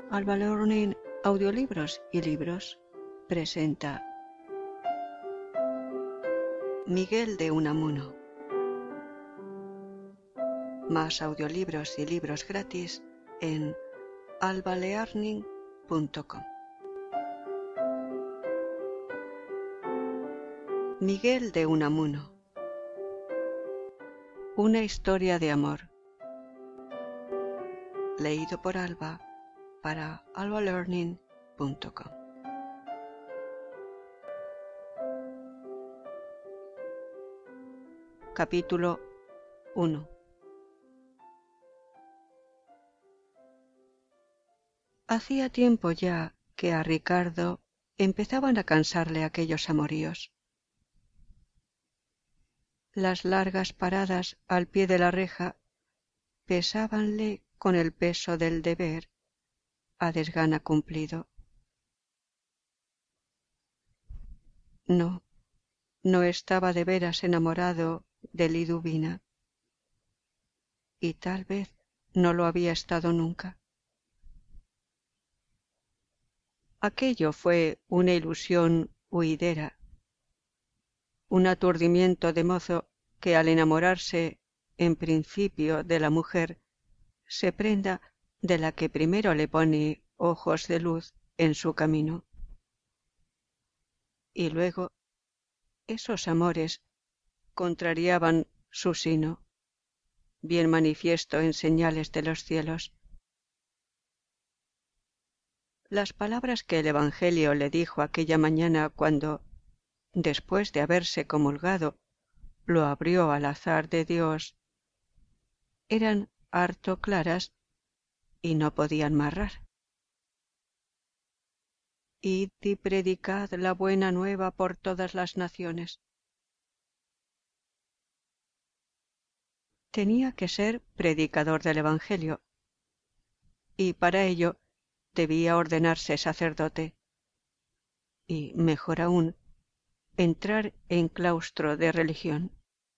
Alba Learning Audiolibros y Libros presenta Miguel de Unamuno. Más audiolibros y libros gratis en albalearning.com. Miguel de Unamuno. Una historia de amor. Leído por Alba para albalearning.com. Capítulo 1. Hacía tiempo ya que a Ricardo empezaban a cansarle aquellos amoríos. Las largas paradas al pie de la reja pesábanle con el peso del deber a desgana cumplido. No estaba de veras enamorado de Liduvina, y tal vez no lo había estado nunca. Aquello fue una ilusión huidera, un aturdimiento de mozo que al enamorarse en principio de la mujer se prenda de la que primero le pone ojos de luz en su camino. Y luego esos amores contrariaban su sino, bien manifiesto en señales de los cielos. Las palabras que el Evangelio le dijo aquella mañana cuando, después de haberse comulgado, lo abrió al azar de Dios, eran harto claras y no podían marrar. Id y predicad la buena nueva por todas las naciones. Tenía que ser predicador del Evangelio, y para ello debía ordenarse sacerdote, y, mejor aún, entrar en claustro de religión.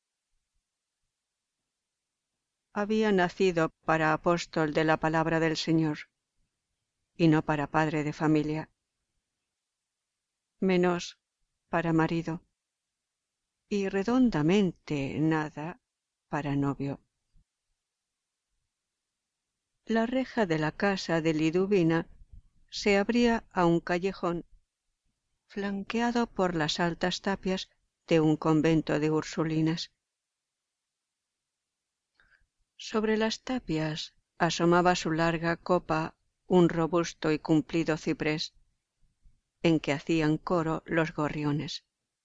Había nacido para apóstol de la palabra del Señor, y no para padre de familia, menos para marido, y redondamente nada para novio. La reja de la casa de Liduvina se abría a un callejón flanqueado por las altas tapias de un convento de ursulinas. Sobre las tapias asomaba su larga copa un robusto y cumplido ciprés, en que hacían coro los gorriones.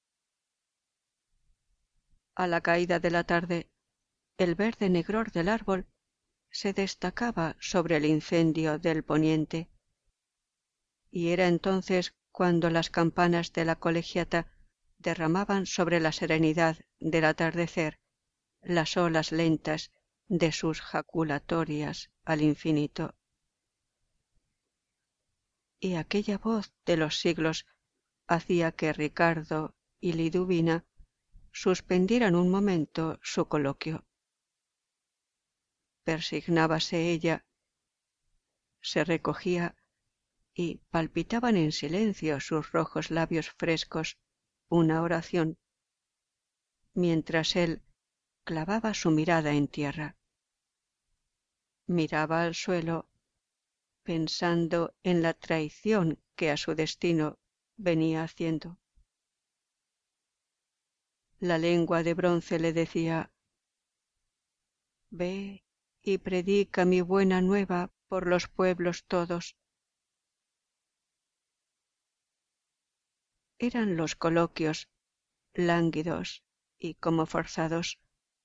A la caída de la tarde, el verde negror del árbol se destacaba sobre el incendio del poniente, y era entonces cuando las campanas de la colegiata derramaban sobre la serenidad del atardecer las olas lentas de sus jaculatorias al infinito. Y aquella voz de los siglos hacía que Ricardo y Liduvina suspendieran un momento su coloquio. Persignábase ella, se recogía y palpitaban en silencio sus rojos labios frescos una oración, mientras él clavaba su mirada en tierra. Miraba al suelo, pensando en la traición que a su destino venía haciendo. La lengua de bronce le decía: «Ve y predica mi buena nueva por los pueblos todos». Eran los coloquios lánguidos y como forzados.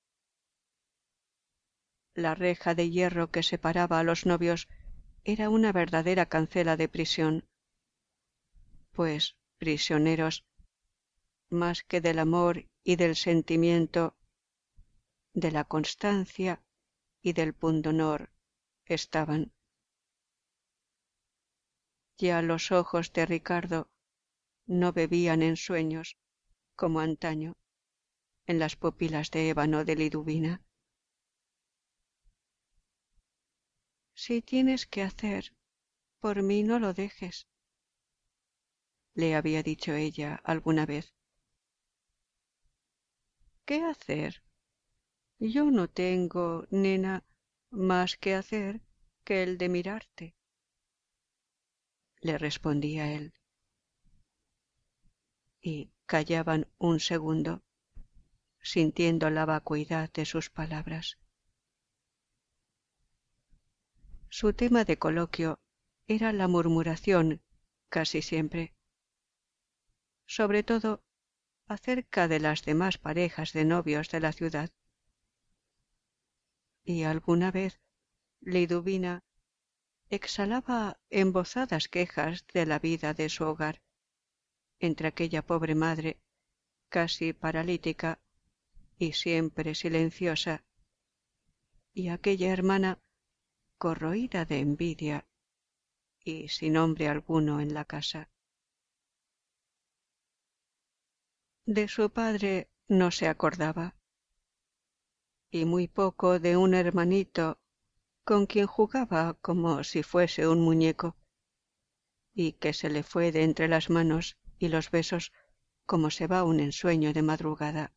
La reja de hierro que separaba a los novios era una verdadera cancela de prisión, pues prisioneros, más que del amor y del sentimiento, de la constancia y del pundonor estaban. Ya los ojos de Ricardo no bebían en sueños, como antaño, en las pupilas de ébano de Liduvina. Si tienes que hacer, por mí no lo dejes, le había dicho ella alguna vez. ¿Qué hacer? Yo no tengo, nena, más que hacer que el de mirarte, le respondía él. Y callaban un segundo, sintiendo la vacuidad de sus palabras. Su tema de coloquio era la murmuración casi siempre, sobre todo acerca de las demás parejas de novios de la ciudad. Y alguna vez Liduvina exhalaba embozadas quejas de la vida de su hogar, entre aquella pobre madre casi paralítica y siempre silenciosa, y aquella hermana corroída de envidia y sin hombre alguno en la casa. De su padre no se acordaba, y muy poco de un hermanito con quien jugaba como si fuese un muñeco, y que se le fue de entre las manos y los besos como se va un ensueño de madrugada.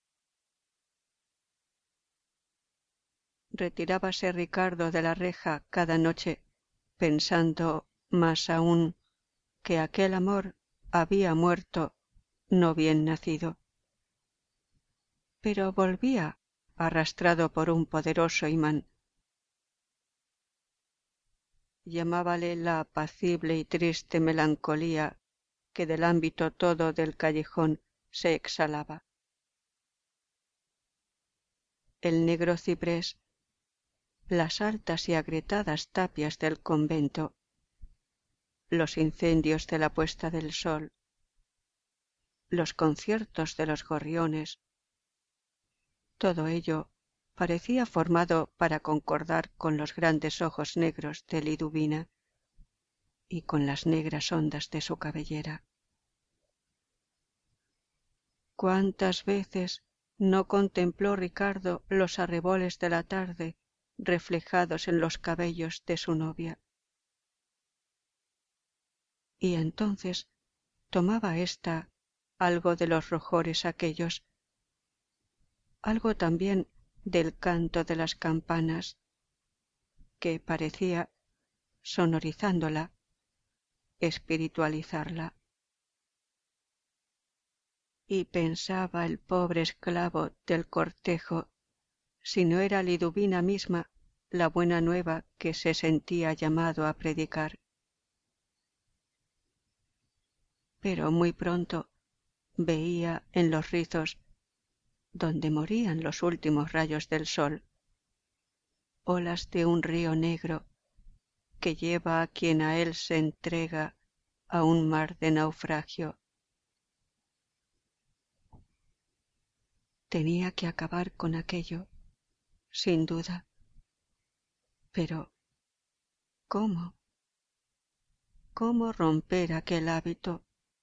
Retirábase Ricardo de la reja cada noche, pensando más aún que aquel amor había muerto no bien nacido. Pero volvía arrastrado por un poderoso imán. Llamábale la apacible y triste melancolía que del ámbito todo del callejón se exhalaba. El negro ciprés, las altas y agrietadas tapias del convento, los incendios de la puesta del sol, los conciertos de los gorriones, todo ello parecía formado para concordar con los grandes ojos negros de Liduvina y con las negras ondas de su cabellera. ¿Cuántas veces no contempló Ricardo los arreboles de la tarde reflejados en los cabellos de su novia? Y entonces tomaba ésta algo de los rojores aquellos, algo también del canto de las campanas, que parecía, sonorizándola, espiritualizarla. Y pensaba el pobre esclavo del cortejo si no era Liduvina misma la buena nueva que se sentía llamado a predicar. Pero muy pronto veía en los rizos, donde morían los últimos rayos del sol, olas de un río negro que lleva a quien a él se entrega a un mar de naufragio. Tenía que acabar con aquello, sin duda. Pero, ¿cómo? ¿Cómo romper aquel hábito?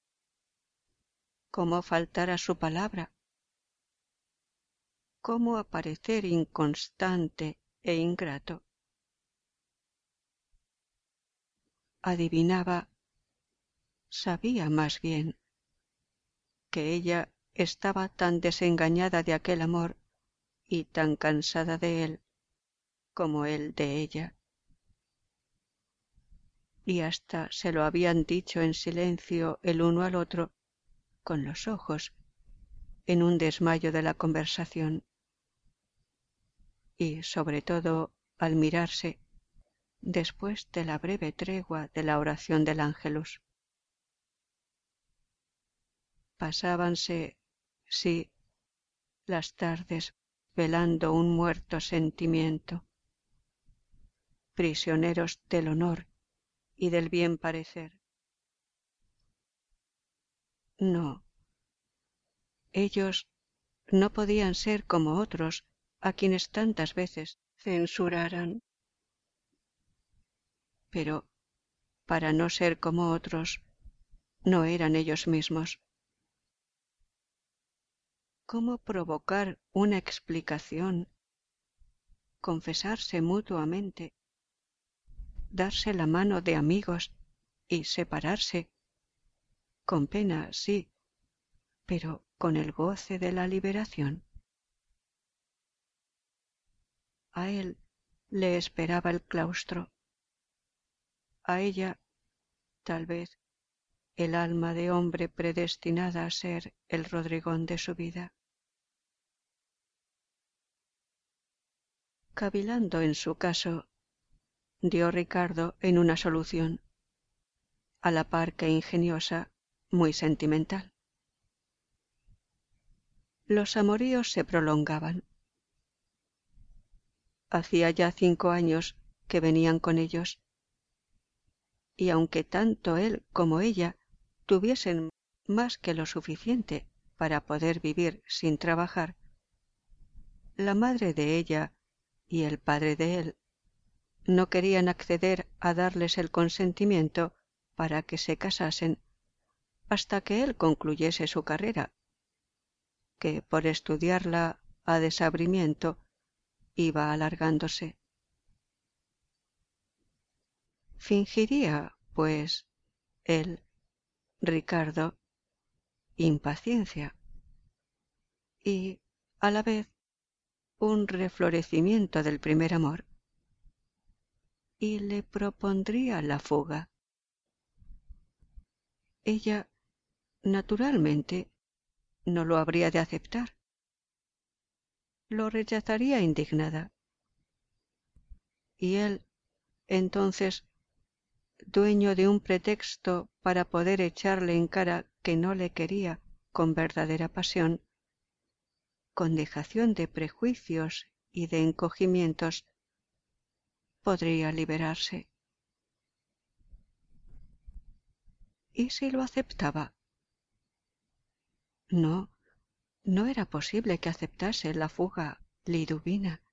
¿Cómo faltar a su palabra? ¿Cómo aparecer inconstante e ingrato? Adivinaba, sabía más bien, que ella estaba tan desengañada de aquel amor y tan cansada de él como él de ella. Y hasta se lo habían dicho en silencio el uno al otro, con los ojos, en un desmayo de la conversación. Y sobre todo al mirarse, después de la breve tregua de la oración del Ángelus. Pasábanse, sí, las tardes velando un muerto sentimiento, prisioneros del honor y del bien parecer. No, ellos no podían ser como otros a quienes tantas veces censuraran. Pero para no ser como otros, no eran ellos mismos. ¿Cómo provocar una explicación? Confesarse mutuamente, darse la mano de amigos y separarse. Con pena, sí, pero con el goce de la liberación. A él le esperaba el claustro, a ella, tal vez, el alma de hombre predestinada a ser el Rodrigón de su vida. Cavilando en su caso, dio Ricardo en una solución, a la par que ingeniosa, muy sentimental. Los amoríos se prolongaban. Hacía ya 5 años que venían con ellos, y aunque tanto él como ella tuviesen más que lo suficiente para poder vivir sin trabajar, la madre de ella y el padre de él no querían acceder a darles el consentimiento para que se casasen hasta que él concluyese su carrera, que por estudiarla a desabrimiento iba alargándose. Fingiría, pues, él, Ricardo, impaciencia y, a la vez, un reflorecimiento del primer amor, y le propondría la fuga. Ella, naturalmente, no lo habría de aceptar. Lo rechazaría indignada. Y él, entonces, dueño de un pretexto para poder echarle en cara que no le quería con verdadera pasión, con dejación de prejuicios y de encogimientos, podría liberarse. ¿Y si lo aceptaba? No, no era posible que aceptase la fuga liduvina.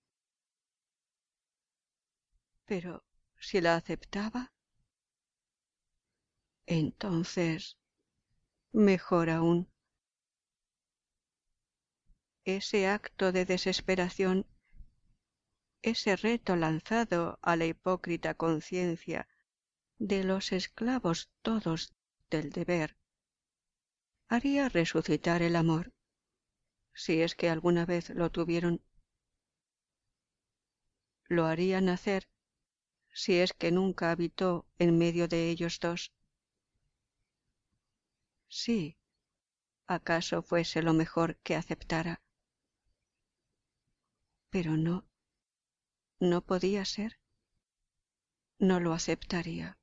Pero si la aceptaba, entonces, mejor aún. Ese acto de desesperación, ese reto lanzado a la hipócrita conciencia de los esclavos todos del deber, haría resucitar el amor, si es que alguna vez lo tuvieron. Lo haría nacer, si es que nunca habitó en medio de ellos dos. Sí, acaso fuese lo mejor que aceptara. Pero no, no podía ser. No lo aceptaría.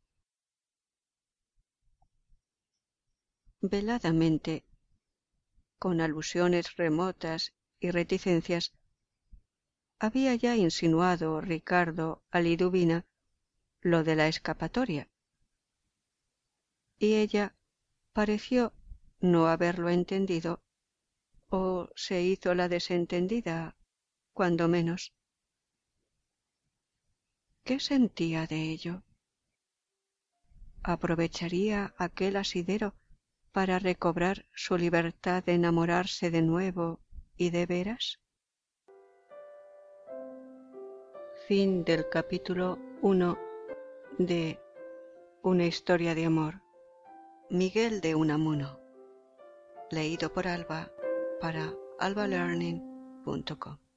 Veladamente, con alusiones remotas y reticencias, había ya insinuado Ricardo a Liduvina lo de la escapatoria, y ella pareció no haberlo entendido, o se hizo la desentendida, cuando menos. ¿Qué sentía de ello? ¿Aprovecharía aquel asidero para recobrar su libertad de enamorarse de nuevo y de veras? Fin del capítulo 1 de Una historia de amor. Miguel de Unamuno. Leído por Alba para albalearning.com.